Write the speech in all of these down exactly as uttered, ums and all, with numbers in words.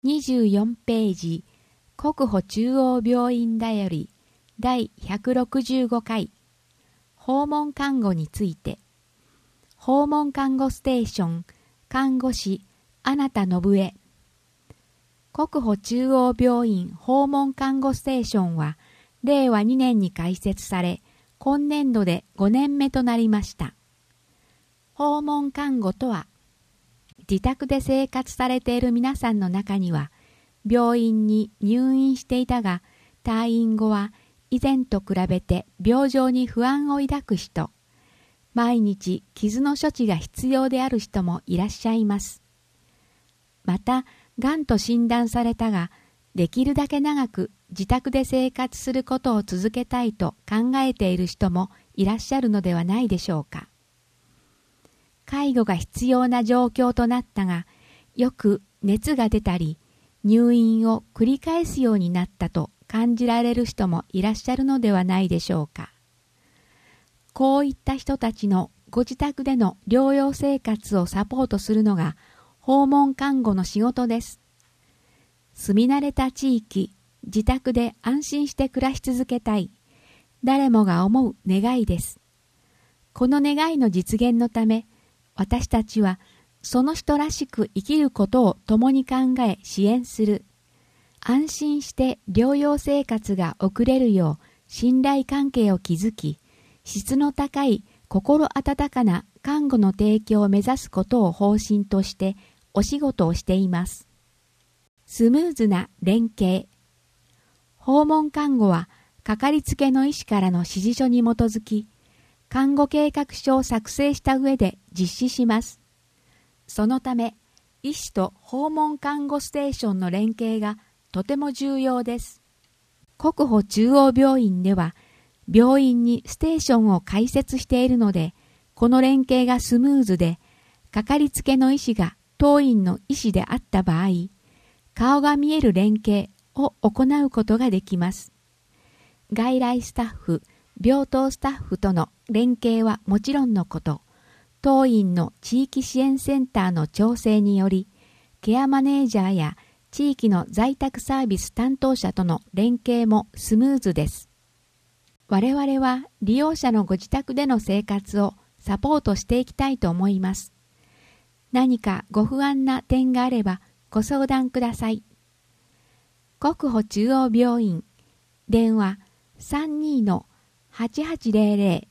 にじゅうよんページ、国保中央病院だよりだいひゃくろくじゅうごかい、訪問看護について、訪問看護ステーション、看護師、あなた信江。国保中央病院訪問看護ステーションは、れいわにねんに開設され、今年度でごねんめとなりました。訪問看護とは、自宅で生活されている皆さんの中には、病院に入院していたが、退院後は以前と比べて病状に不安を抱く人、毎日傷の処置が必要である人もいらっしゃいます。また、がんと診断されたが、できるだけ長く自宅で生活することを続けたいと考えている人もいらっしゃるのではないでしょうか。介護が必要な状況となったが、よく熱が出たり、入院を繰り返すようになったと感じられる人もいらっしゃるのではないでしょうか。こういった人たちのご自宅での療養生活をサポートするのが訪問看護の仕事です。住み慣れた地域、自宅で安心して暮らし続けたい、誰もが思う願いです。この願いの実現のため、私たちはその人らしく生きることを共に考え支援する。安心して療養生活が送れるよう信頼関係を築き、質の高い心温かな看護の提供を目指すことを方針としてお仕事をしています。スムーズな連携。訪問看護はかかりつけの医師からの指示書に基づき、看護計画書を作成した上で実施します。そのため、医師と訪問看護ステーションの連携がとても重要です。国保中央病院では、病院にステーションを開設しているので、この連携がスムーズで、かかりつけの医師が当院の医師であった場合、顔が見える連携を行うことができます。外来スタッフ、病棟スタッフとの連携はもちろんのこと、当院の地域支援センターの調整により、ケアマネージャーや地域の在宅サービス担当者との連携もスムーズです。我々は利用者のご自宅での生活をサポートしていきたいと思います。何かご不安な点があればご相談ください。国保中央病院、電話 さんにー はちはちゼロゼ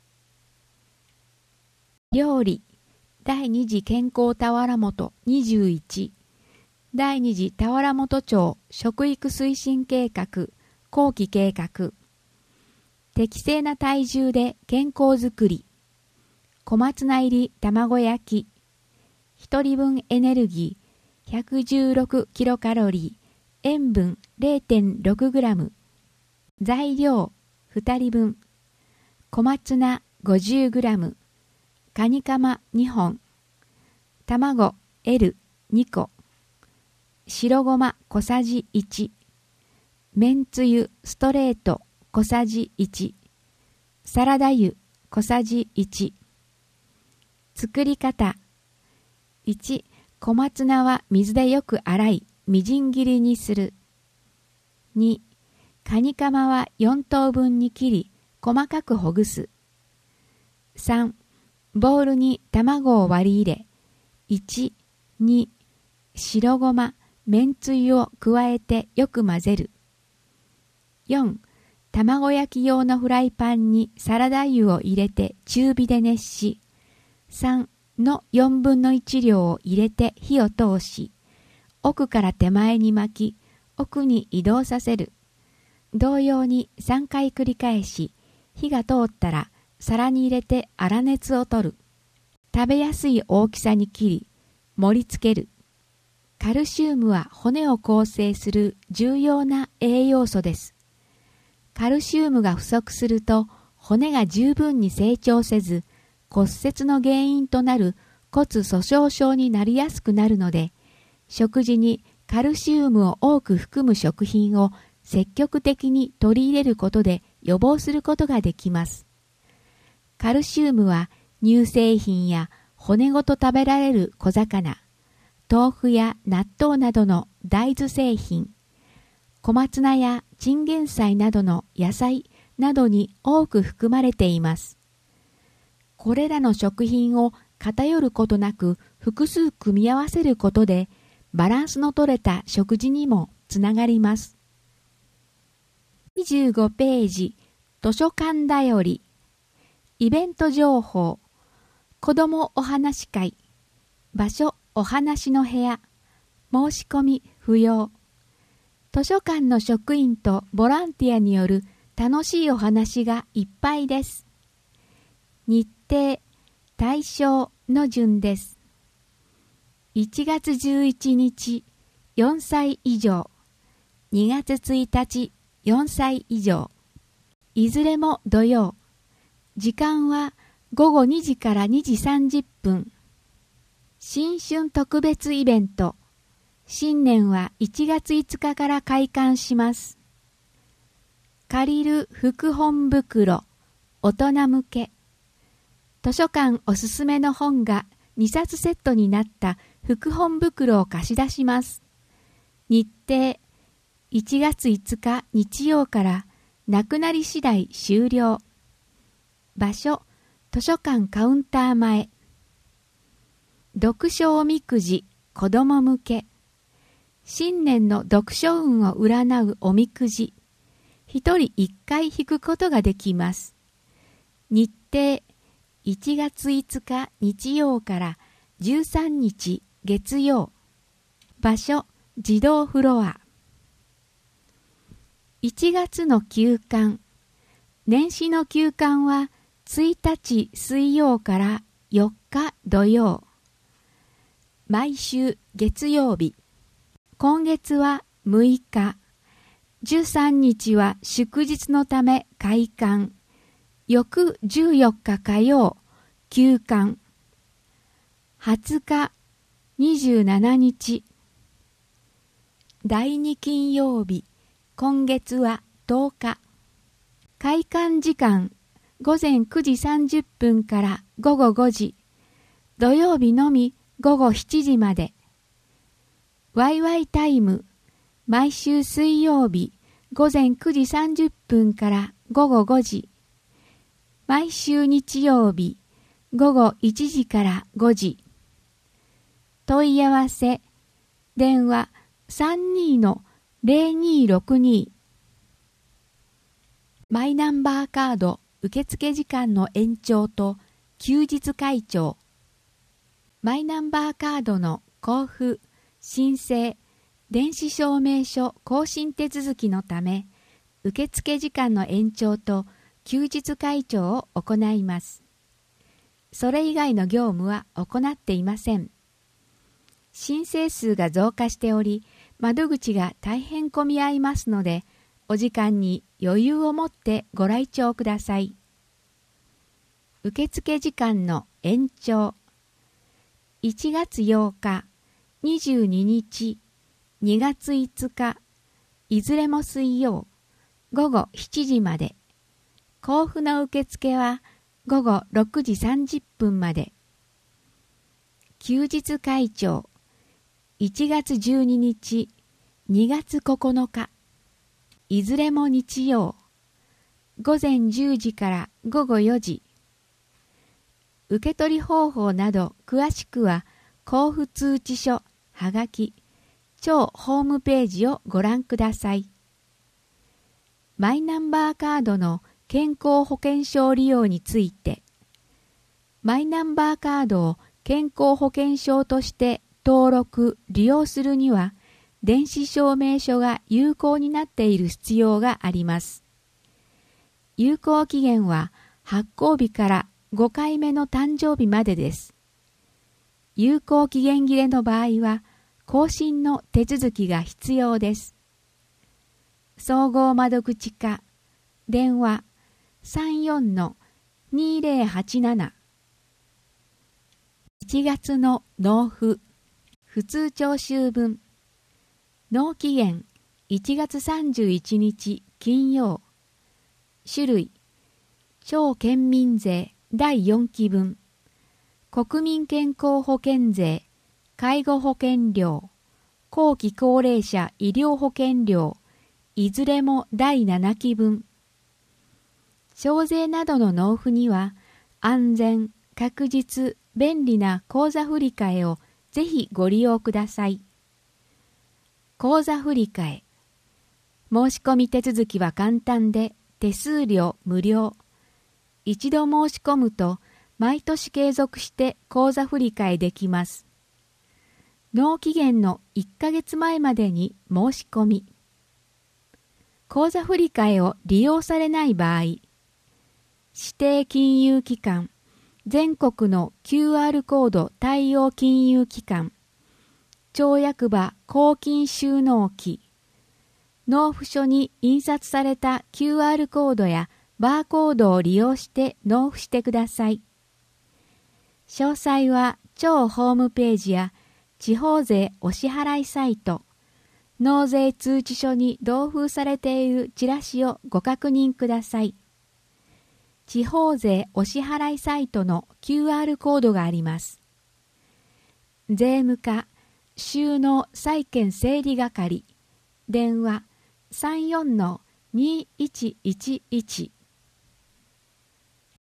ロ。料理、第二次健康田原本にじゅういち、第二次田原本町食育推進計画後期計画、適正な体重で健康づくり、小松菜入り卵焼き、一人分エネルギー ひゃくじゅうろくキロカロリー、塩分 れいてんろくグラム、材料ふたりぶん、小松菜 ごじゅうグラム、カニカマにほん、卵 エルにこ、白ごま小さじいち、めんつゆストレート小さじいち、サラダ油小さじいち。作り方。いち、小松菜は水でよく洗い、みじん切りにする。に、カニカマはよんとうぶんに切り、細かくほぐす。さん、ボウルに卵を割り入れ、いち、に、白ごま、めんつゆを加えてよく混ぜる。よん、卵焼き用のフライパンにサラダ油を入れて中火で熱し、さんのよんぶんのいち量を入れて火を通し、奥から手前に巻き、奥に移動させる。同様にさんかい繰り返し、火が通ったら皿に入れて粗熱を取る。食べやすい大きさに切り、盛り付ける。カルシウムは骨を構成する重要な栄養素です。カルシウムが不足すると骨が十分に成長せず、骨折の原因となる骨粗しょう症になりやすくなるので、食事にカルシウムを多く含む食品を積極的に取り入れることで予防することができます。カルシウムは乳製品や骨ごと食べられる小魚、豆腐や納豆などの大豆製品、小松菜やチンゲン菜などの野菜などに多く含まれています。これらの食品を偏ることなく複数組み合わせることでバランスの取れた食事にもつながります。にじゅうごページ、図書館だより、イベント情報、子どもお話会、場所お話の部屋、申し込み不要。図書館の職員とボランティアによる楽しいお話がいっぱいです。日程、対象の順です。いちがつじゅういちにち、よんさい以上。にがつついたち、よんさい以上。いずれも土曜。時間はごごにじからにじさんじゅっぷん。新春特別イベント。新年はいちがついつかから開館します。借りる副本袋、大人向け。図書館おすすめの本がにさつセットになった副本袋を貸し出します。日程、いちがついつか日曜からなくなり次第終了。場所、図書館カウンター前。読書おみくじ、子ども向け。新年の読書運を占うおみくじ。一人一回引くことができます。日程、いちがついつか日曜からじゅうさんにち月曜。場所、児童フロア。いちがつの休館。年始の休館はついたち水曜からよっか土曜。毎週月曜日。今月はむいか。じゅうさんにちは祝日のため開館。翌じゅうよっか火曜、休館。はつか、にじゅうしちにち。だいに金曜日。今月はとおか。開館時間、ごぜんくじさんじゅっぷんからごごごじ。土曜日のみごごしちじまで。ワイワイタイム、毎週水曜日ごぜんくじさんじゅっぷんからごごごじ。毎週日曜日ごごいちじからごじ。問い合わせ、電話 さんにーのぜろにーろくに。マイナンバーカード受付時間の延長と休日開帳。マイナンバーカードの交付、申請、電子証明書更新手続きのため、受付時間の延長と休日開帳を行います。それ以外の業務は行っていません。申請数が増加しており、窓口が大変混み合いますので、お時間に余裕を持ってご来庁ください。受付時間の延長。いちがつようか、にじゅうににち、にがついつか、いずれも水曜、ごごしちじまで。交付の受付はごごろくじさんじゅっぷんまで。休日開帳。いちがつじゅうににち、にがつここのか。いずれも日曜。ごぜんじゅうじからごごよじ。受け取り方法など詳しくは交付通知書、はがき、超ホームページをご覧ください。マイナンバーカードの健康保険証利用について、マイナンバーカードを健康保険証として登録・利用するには、電子証明書が有効になっている必要があります。有効期限は発行日からごかいめの誕生日までです。有効期限切れの場合は、更新の手続きが必要です。総合窓口課、電話 さんよんのにぜろはちなな。いちがつの納付、普通徴収分。納期限いちがつさんじゅういちにち金曜。種類、超県民税だいよんきぶん。国民健康保険税、介護保険料、 後期高齢者医療保険料、いずれもだいななき分。徴税などの納付には、安全、確実、便利な口座振替をぜひご利用ください。口座振替。申し込み手続きは簡単で、手数料無料。一度申し込むと、毎年継続して口座振替できます。納期限のいっかげつまえまでに申し込み。口座振替を利用されない場合、指定金融機関、全国の キューアール コード対応金融機関、町役場公金収納機、納付書に印刷された キューアール コードやバーコードを利用して納付してください。詳細は町ホームページや地方税お支払いサイト、納税通知書に同封されているチラシをご確認ください。地方税お支払いサイトの キューアール コードがあります。税務課収納債権整理係電話 さんよんのにいちいちいち